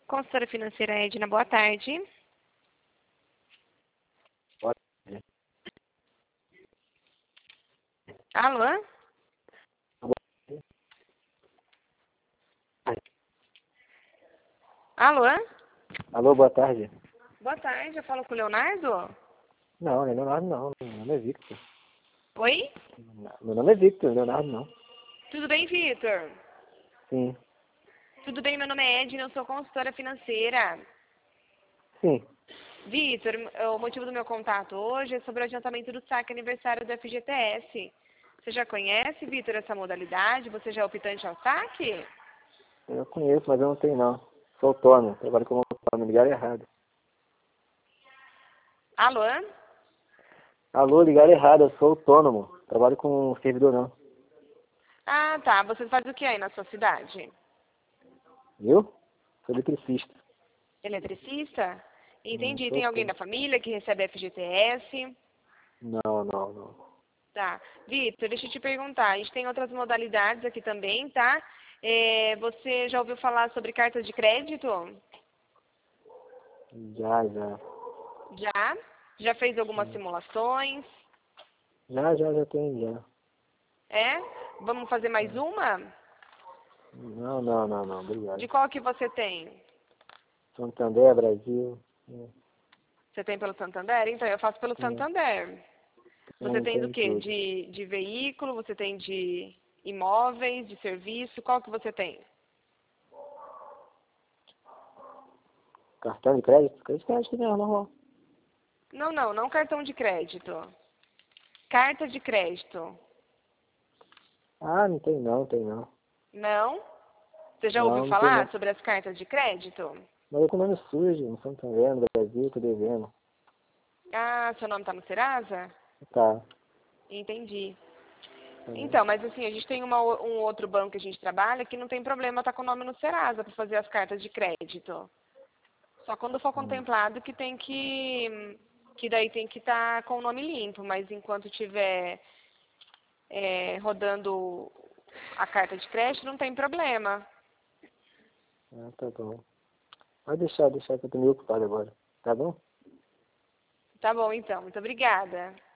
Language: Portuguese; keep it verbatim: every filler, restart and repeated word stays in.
Consultora financeira Edna, boa tarde. Boa tarde. Alô? Alô? Alô, boa tarde. Boa tarde, eu falo com o Leonardo? Não, não é Leonardo não, meu nome é Victor. Oi? Meu nome é Victor, Leonardo não. Tudo bem, Vitor? Sim, Tudo bem, meu nome é Edna, eu sou consultora financeira. sim. Vitor, o motivo do meu contato hoje é sobre o adiantamento do saque aniversário do F G T S. Você já conhece, Vitor, essa modalidade? Você já é optante ao saque? Eu conheço, mas eu não tenho não. Sou autônomo, trabalho como autônomo, ligaram errado. Alô? Alô, ligaram errado, eu sou autônomo, trabalho com servidor não. Ah, tá. Você faz o que aí na sua cidade? Viu? Sou eletricista. Eletricista? Hum, Entendi. sou Tem alguém da autônomo. família que recebe F G T S? Não, não, não. Tá. Vitor, deixa eu te perguntar. A gente tem outras modalidades aqui também, tá? É, você já ouviu falar sobre cartas de crédito? Já, já. Já? Já fez algumas Já, simulações? já, já, já tenho, já. É? Vamos fazer mais É. uma? Não, não, não, não, De obrigado. qual que você tem? Santander, Brasil. É, Você tem pelo Santander? Então, eu faço pelo é, Santander. Você tem, tem do tem quê? tudo. De, de veículo? Você tem de imóveis, de serviço? Qual que você tem? Cartão de crédito? Crédito, crédito não, normal. Não, não, não cartão de crédito. Carta de crédito. Ah, não tem não, tem não. Não? Você já ouviu Não, não tem falar não. sobre as cartas de crédito? Mas eu com nome sujo, não Santander, no Brasil, tô devendo. Ah, seu nome está no Serasa? Tá. Entendi. É. Então, mas assim, a gente tem uma o- um outro banco que a gente trabalha que não tem problema estar com o nome no Serasa para fazer as cartas de crédito. Só quando for Hum. contemplado que tem que que daí tem que estar com o nome limpo, mas enquanto tiver é, rodando a carta de crédito não tem problema. Ah, tá bom. Pode deixar, deixar que eu tô meio ocupado agora. Tá bom? Tá bom então, muito obrigada.